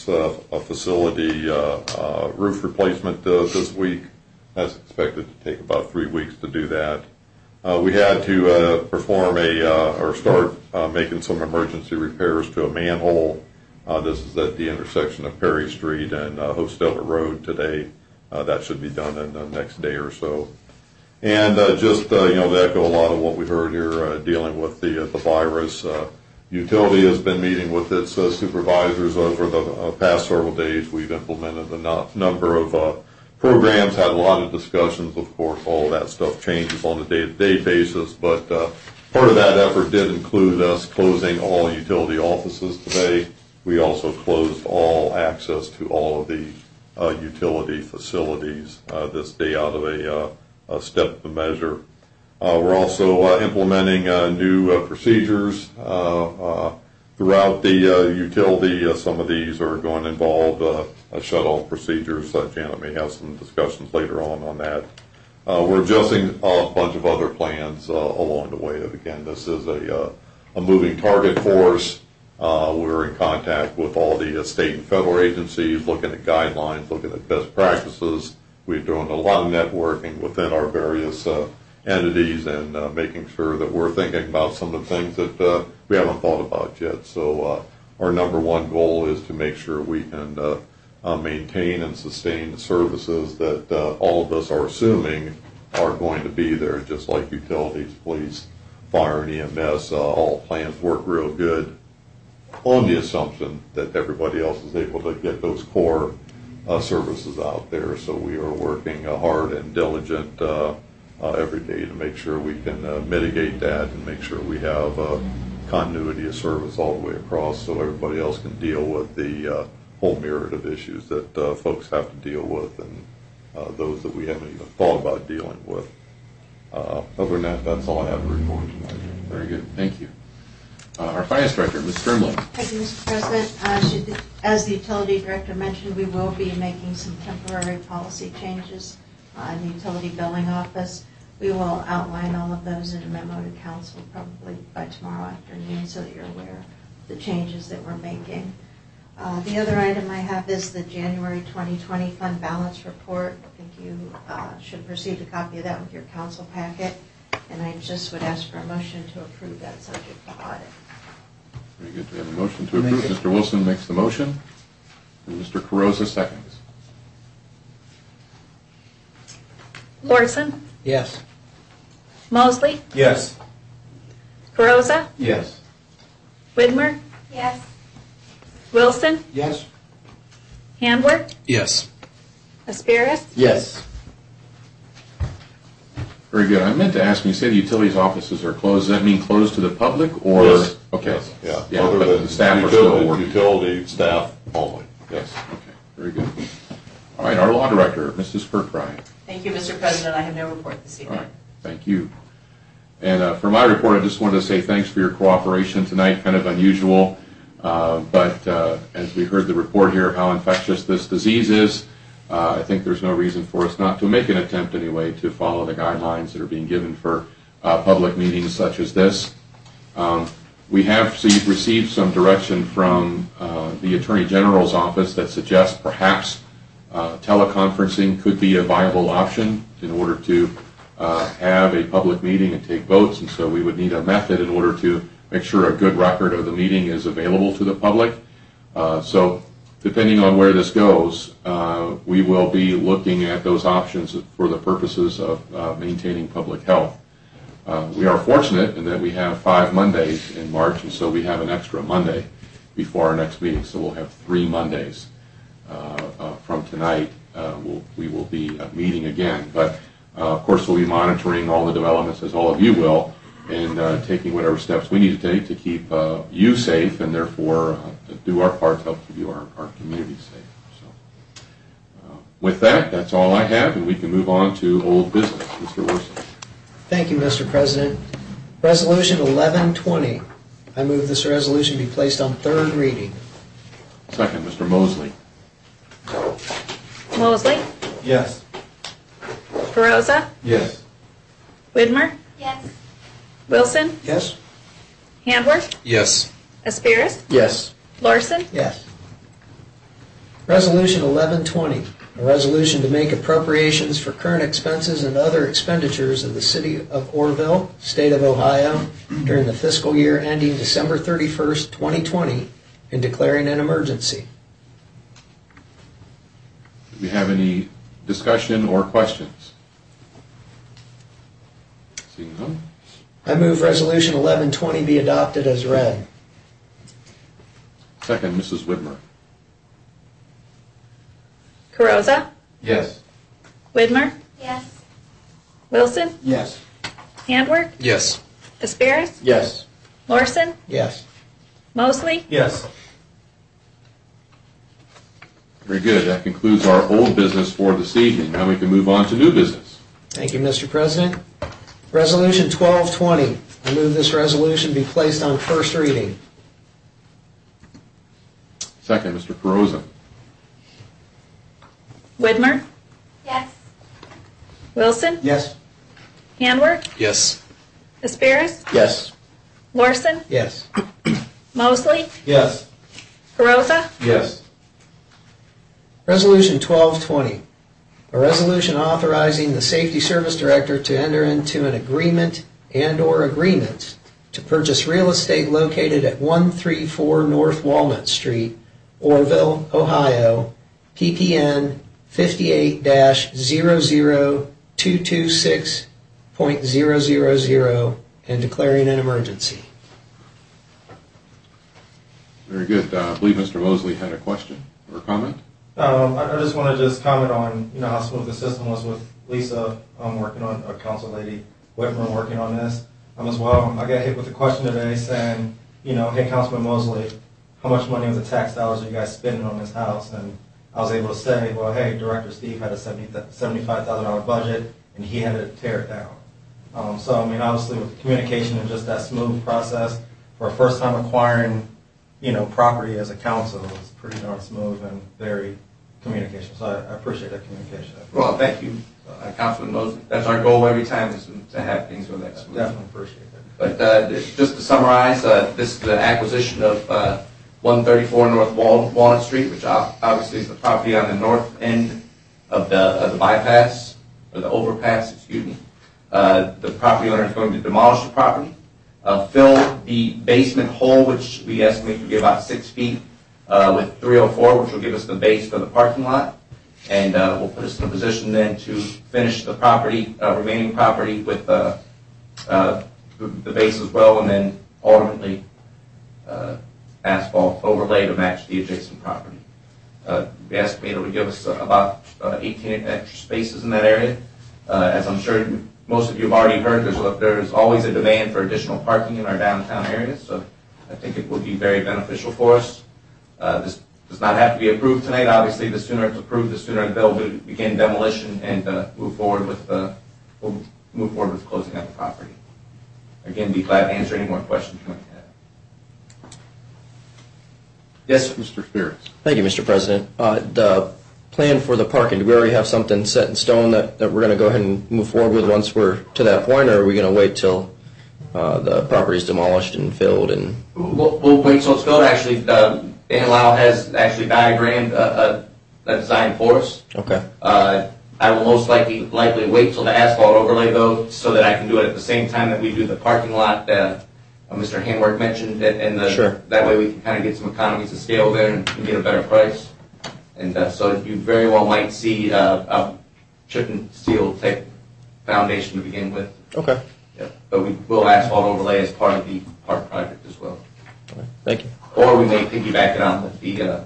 facility roof replacement this week. That's expected to take about 3 weeks to do that. We had to perform start making some emergency repairs to a manhole. This is at the intersection of Perry Street and Hostella Road today. That should be done in the next day or so. And just to echo a lot of what we heard here, dealing with the virus. Utility has been meeting with its supervisors over the past several days. We've implemented a number of programs, had a lot of discussions. Of course, all of that stuff changes on a day-to-day basis, but part of that effort did include us closing all utility offices today. We also closed all access to all of the utility facilities this day out of a step of measure. We're also implementing new procedures throughout the utility. Some of these are going to involve shut-off procedures. Janet may have some discussions later on that. We're adjusting a bunch of other plans along the way. Again, this is a moving target for us. We're in contact with all the state and federal agencies, looking at guidelines, looking at best practices. We're doing a lot of networking within our various entities and making sure that we're thinking about some of the things that we haven't thought about yet. So our number one goal is to make sure we can maintain and sustain the services that all of us are assuming are going to be there, just like utilities, police, fire, and EMS. All plans work real good on the assumption that everybody else is able to get those core services out there. So we are working hard and diligent every day to make sure we can mitigate that and make sure we have continuity of service all the way across so everybody else can deal with the whole myriad of issues that folks have to deal with and those that we haven't even thought about dealing with. Other than that, that's all I have to report tonight. Very good. Thank you. Our Finance Director, Ms. Strimling. Thank you, Mr. President. As the Utility Director mentioned, we will be making some temporary policy changes in the Utility Billing Office. We will outline all of those in a memo to council probably by tomorrow afternoon so that you're aware of the changes that we're making. The other item I have is the January 2020 fund balance report. I think you should have received a copy of that with your council packet, and I just would ask for a motion to approve that subject to audit. Very good. We have a motion to approve. Mr. Wilson makes the motion, and Mr. Carosa seconds. Lorson, Yes. Mosley, Yes. Carosa, Yes. Widmer, Yes. Wilson, Yes. Handwork, Yes. Aspiris, Yes. Very good. I meant to ask, when you say the utilities offices are closed, does that mean closed to the public, or? Yes. Okay. Yes. Yeah, Other but than the staff are still working. utility staff only, yes. Okay, very good. All right, our law director, Mrs. Kirkbride. Thank you, Mr. President. I have no report this All evening. right, thank you. And for my report, I just wanted to say thanks for your cooperation tonight. Kind of unusual, but as we heard the report here of how infectious this disease is, I think there's no reason for us not to make an attempt anyway to follow the guidelines that are being given for public meetings such as this. We have received some direction from the Attorney General's office that suggests perhaps teleconferencing could be a viable option in order to have a public meeting and take votes, and so we would need a method in order to make sure a good record of the meeting is available to the public. So depending on where this goes, we will be looking at those options for the purposes of maintaining public health. We are fortunate in that we have 5 Mondays in March, and so we have an extra Monday before our next meeting, so we'll have 3 Mondays from tonight. We will be meeting again, but of course we'll be monitoring all the developments, as all of you will, and taking whatever steps we need to take to keep you safe, and therefore do our part to help keep our community safe. So, with that, that's all I have, and we can move on to old business. Mr. Wilson. Thank you, Mr. President. Resolution 1120. I move this resolution be placed on third reading. Second, Mr. Mosley. Mosley, Yes. Carosa, Yes. Widmer, Yes. Wilson, Yes? Handwork, Yes. Aspiris, Yes. Lorson, Yes. Resolution 1120. A resolution to make appropriations for current expenses and other expenditures of the City of Orrville, State of Ohio, during the fiscal year ending December 31st, 2020, and declaring an emergency. Do we have any discussion or questions? Seeing none. I move Resolution 1120 be adopted as read. Second, Mrs. Widmer. Carosa, Yes. Widmer, Yes. Wilson, Yes. Handwork, Yes. Aspiris, Yes. Lorson, Yes. Mosley, Yes. Very good. That concludes our old business for this evening. Now we can move on to new business. Thank you, Mr. President. Resolution 1220. I move this resolution be placed on first reading. Second, Mr. Carosa. Widmer, Yes. Wilson, Yes. Handwork, Yes. Aspiris, Yes. Lorson, Yes. Mosley, Yes. Carosa, Yes. Resolution 1220. A resolution authorizing the Safety Service Director to enter into an agreement and/or agreements to purchase real estate located at 134 North Walnut Street, Orrville, Ohio, PPN 58-00226.000, and declaring an emergency. Very good. I believe Mr. Mosley had a question or comment. I just want to comment on how smooth the system was with Lisa working on council lady Whitmer working on this as well. I got hit with a question today saying, hey, Councilman Mosley, how much money of the tax dollars are you guys spending on this house? And I was able to say, well, hey, Director Steve had a $75,000 budget and he had to tear it down. So obviously with the communication and just that smooth process for a first time acquiring property as a council, it's pretty darn smooth and very communication. So I appreciate that communication. Well, thank you. Councilman Mosley, that's our goal every time, is to have things go that smooth. Definitely appreciate it. But just to summarize, this is the acquisition of 134 North Walnut Street, which obviously is the property on the north end of the bypass, or the overpass, excuse me. The property owner is going to demolish the property, fill the basement hole, which we estimate to be about 6 feet, with 304, which will give us the base for the parking lot, and will put us in a position then to finish the property, remaining property with the base as well, and then ultimately asphalt overlay to match the adjacent property. We estimate it would give us about 18 extra spaces in that area. As I'm sure most of you have already heard, there's always a demand for additional parking in our downtown area, so I think it would be very beneficial for us. This does not have to be approved tonight. Obviously, the sooner it's approved, the sooner they'll begin demolition and move forward with closing out the property. Again, be glad to answer any more questions you might have. Yes, Mr. Spears. Thank you, Mr. President. The plan for the parking, do we already have something set in stone that we're going to go ahead and move forward with once we're to that point, or are we going to wait till the property is demolished and filled? And We'll wait till it's filled. Actually, Dan Lau has actually diagrammed a design for us. Okay. I will most likely wait till the asphalt overlay, though, so that I can do it at the same time that we do the parking lot that Mr. Handwork mentioned. And Sure. That way we can kind of get some economies of scale there and get a better price. And so you very well might see a chip and steel type foundation to begin with. Okay. Yeah. But we will asphalt overlay as part of the park project as well. Okay. Thank you. Or we may piggyback it on with the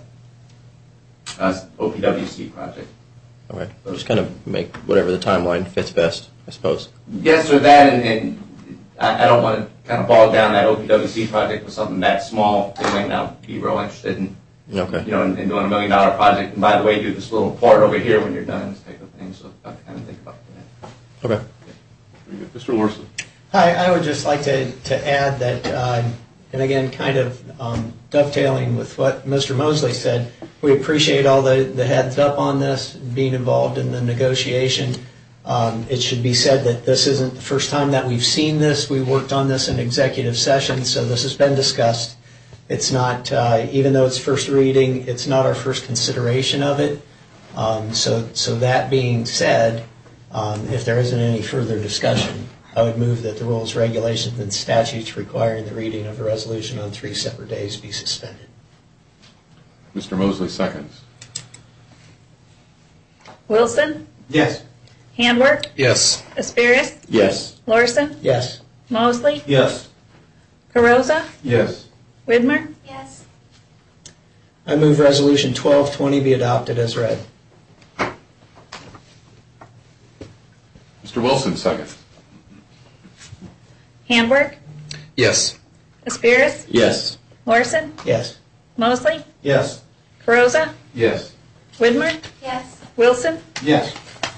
OPWC project. Okay. Just kind of make whatever the timeline fits best, I suppose. Yes, or that, and I don't want to kind of bog down that OPWC project with something that small. They might not be real interested in, Okay. in doing $1 million project. And by the way, do this little part over here when you're done, this type of thing. So I have to kind of think about that. Okay. Mr. Lorson. Hi, I would just like to add that, and again, kind of dovetailing with what Mr. Mosley said, we appreciate all the heads up on this, being involved in the negotiation. It should be said that this isn't the first time that we've seen this. We worked on this in executive session, so this has been discussed. It's not, even though it's first reading, it's not our first consideration of it. So that being said, if there isn't any further discussion, I would move that the rules, regulations, and statutes requiring the reading of the resolution on 3 separate days be suspended. Mr. Mosley seconds. Wilson? Yes. Handwork? Yes. Aspirus? Yes. Lorson? Yes. Mosley? Yes. Carosa? Yes. Widmer? Yes. I move resolution 1220 be adopted as read. Mr. Wilson seconds. Handwork? Yes. Aspirus? Yes. Lorson? Yes. Mosley? Yes. Carosa? Yes. Widmer? Yes. Wilson? Yes.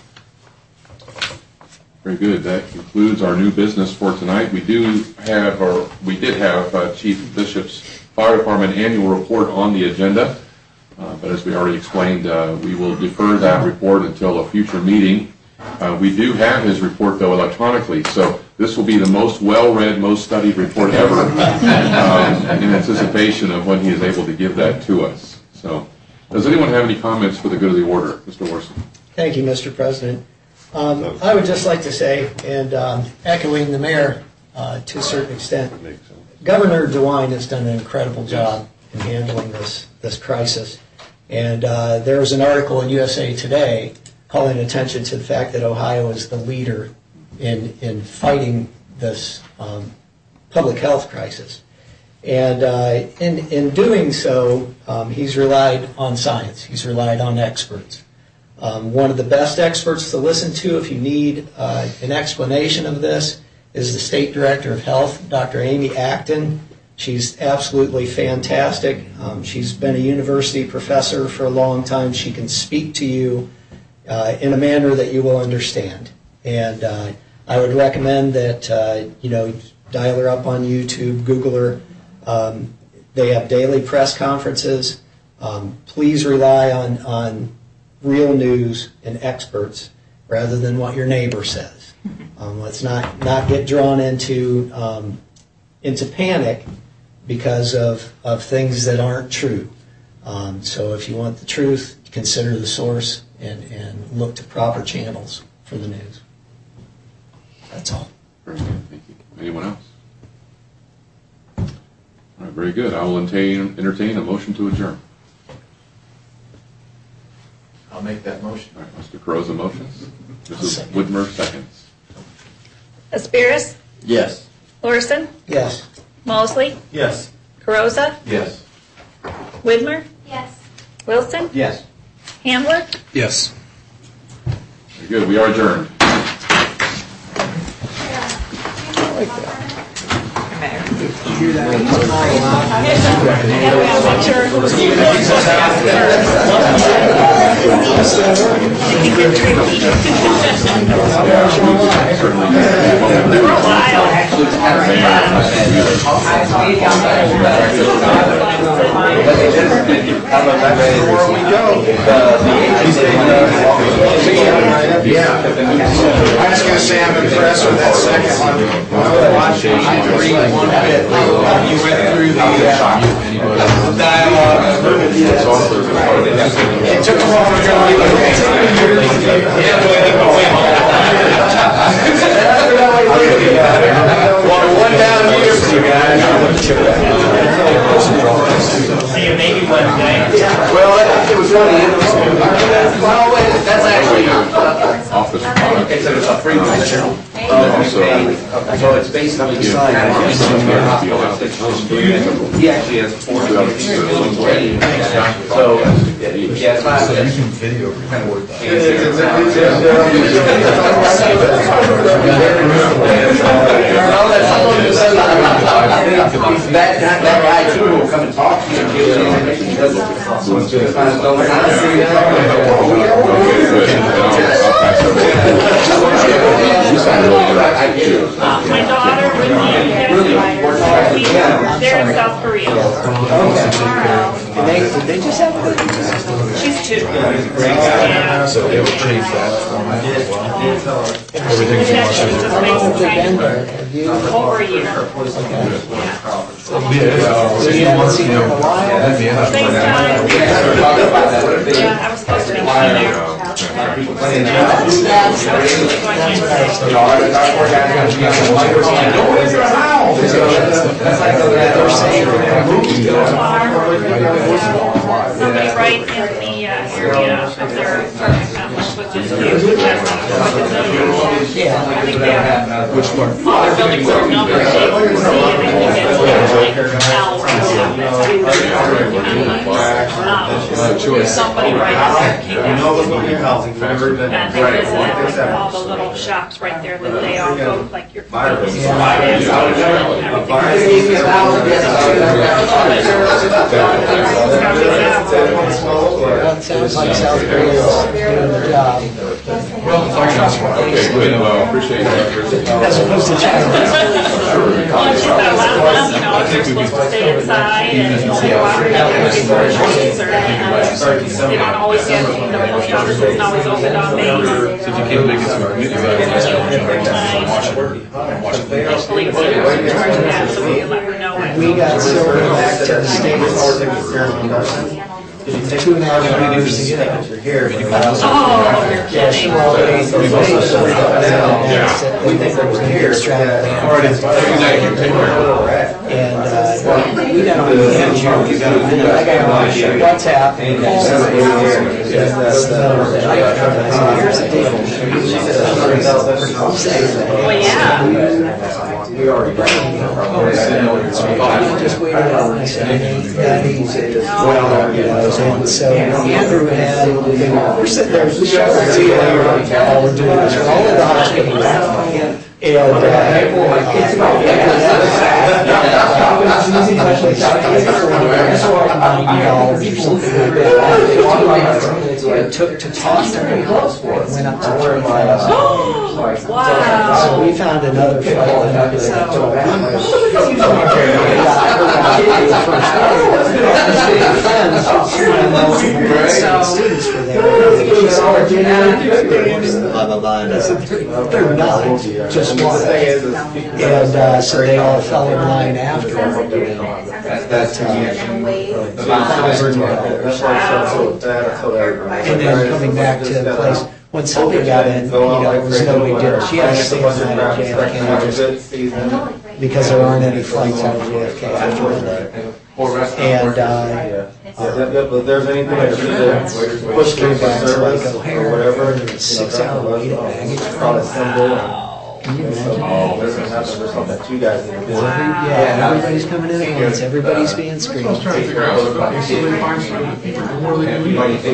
Very good. That concludes our new business for tonight. We did have Chief Bishop's Fire Department annual report on the agenda, but as we already explained, we will defer that report until a future meeting. We do have his report, though, electronically, so this will be the most well-read, most studied report ever in anticipation of when he is able to give that to us. So, does anyone have any comments for the good of the order? Mr. Lorson. Thank you, Mr. President. I would just like to say, and echoing the mayor to a certain extent, Governor DeWine has done an incredible job in handling this crisis. And there was an article in USA Today calling attention to the fact that Ohio is the leader in fighting this public health crisis. And in doing so, he's relied on science. He's relied on experts. One of the best experts to listen to if you need an explanation of this is the State Director of Health, Dr. Amy Acton. She's absolutely fantastic. She's been a university professor for a long time. She can speak to you in a manner that you will understand. And I would recommend that, dial her up on YouTube, Google her. They have daily press conferences. Please rely on real news and experts rather than what your neighbor says. Let's not get drawn into panic because of things that aren't true. So if you want the truth, consider the source and look to proper channels for the news. That's all. Very good, thank you. Anyone else? All right, very good. I will entertain a motion to adjourn. I'll make that motion. All right, Mr. Carosa motions. Mrs. Whitmer seconds. Aspiris, Yes. Larson, Yes. Mosley, Yes. Carosa, Yes. Widmer, Yes. Wilson, Yes. Handler. Yes. Very good, we are adjourned. I was going to say I'm impressed with that second one. Watching you read one bit. You went through the dialogue. It took a while to one down here for you guys. See you maybe Wednesday. Well, it was really interesting. Well, that's actually Office product. it's a free position. So it's basically he actually has 4 years. So yeah, it's not Video kind of worked that guy too will come and talk to you and give you information. He doesn't. My daughter with me, they're in South Korea. Did they just have She's 2. Yeah. So they would change that format as well. Everything's She just makes some training for over a year. So you haven't seen her in a while? Thanks, John. Yeah, I was supposed to be there. Somebody right in the area of their apartment complex, which is huge. I think they have Which part? all their buildings are numbered, so you can see it, and you get like L's and stuff. There's somebody right in there keeping and they visit like all the little shops right there that they all go, like your That sounds like South Korea is doing the job. Okay, good, well, appreciate that. As opposed to China. Well, she's got a lot of them, you know, they're supposed to stay inside and only go out and get groceries or, they don't always get, the post office isn't always open on days. So if you can't make it to our meeting, Hopefully, it's in charge of that, so we can let her know. We got silver back to the States. 2.5 hours to get it. Yeah, she already. We think there was going to be extravagant. And we got on the edge. I got on WhatsApp. Here's the deal. Well, yeah. We already just waited on this. And so Andrew had, we're sitting there, we showed the all we're doing is all of the hospital. It took to toss their house and went up to 3,000. Wow. So we found another fellow that was students were there. They're not, just one. And so they all fell in line after. And then coming back to the place, when somebody got in, it was no big deal. She had to stay the night at JFK because there aren't any flights out of JFK after midnight. And if there's anything that you need to push through for service or whatever, 6-hour wait at baggage. Can you imagine? There's something that you guys need to do. Yeah, everybody's coming in at once. Everybody's being screened. I was trying to figure out what about you find some people who really do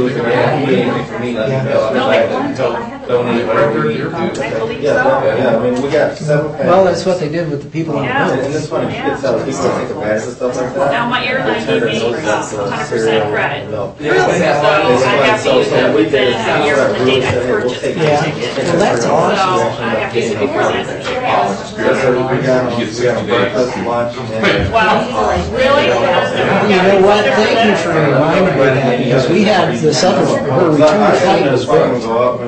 Yeah, I mean, we got 7 families. Well, that's what they did with the people on the boat. And it's funny, you get some people that take advantage of stuff like that. Now, my airline gave me 100% credit. Really? So I have to use it within a year from the date I purchased the ticket. Well, that's So awesome. I have to use it before that. We got breakfast, lunch, and Wow, really? You know what? Thank you for reminding me of that, because we had this other, her return flight was booked,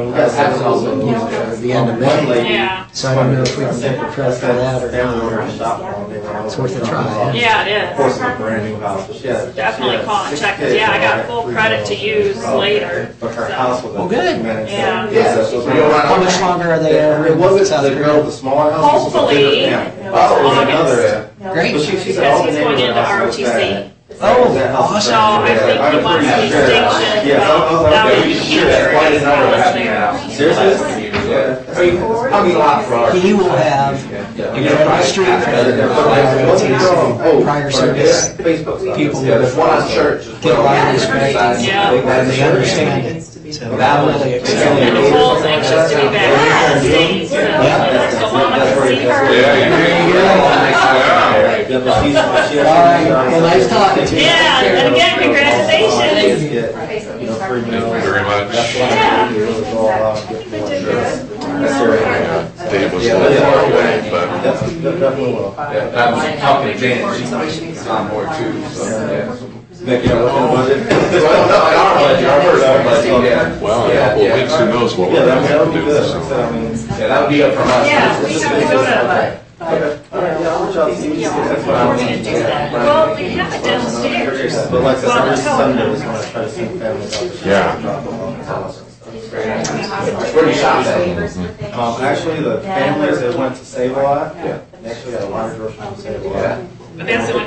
the end of May. Yeah. So I don't know if we can get the credit for that or not. It's worth a try. Yeah, it of course, is. it's a brand new house. But yeah, Definitely call and check, 'cause yeah, I got full credit to use later. But her house was. Well, good. Yeah. How much longer are they there? It wasn't the girl with the smaller house. Hopefully, it was another. Great. But she said because all the he's going neighbors into are also ROTC. bad. Oh, awesome. So I think he wants the distinction about down in New Hampshire as well as there. Seriously? He will have a registry for prior service people that get a lot of respect and they understand it. So that really exciting. And Nicole's anxious to be back in the States, so Mama can see her. All right, well, nice talking to you. Yeah, and again, congratulations. Thank you very much. Dave was a little far away, but Definitely will. I was talking to Janet, she's on board too, so, yeah. Make it a budget. Well, no, I don't know, our first budget, yeah. well, in a couple of weeks, who knows what we're Yeah, going to that have would to be do. good. So. I mean, Yeah, that would be up from us. Yeah, we have to go to, okay. All right, yeah, I'll reach out to you. we're gonna do that. Well, we have it downstairs. But like I said, every Well, Sunday is when I try to send families out. Yeah. Where do you shop at? Actually, the families that went to Save-A-Lot, they actually got a lot of groceries from Save-A-Lot. But that's the one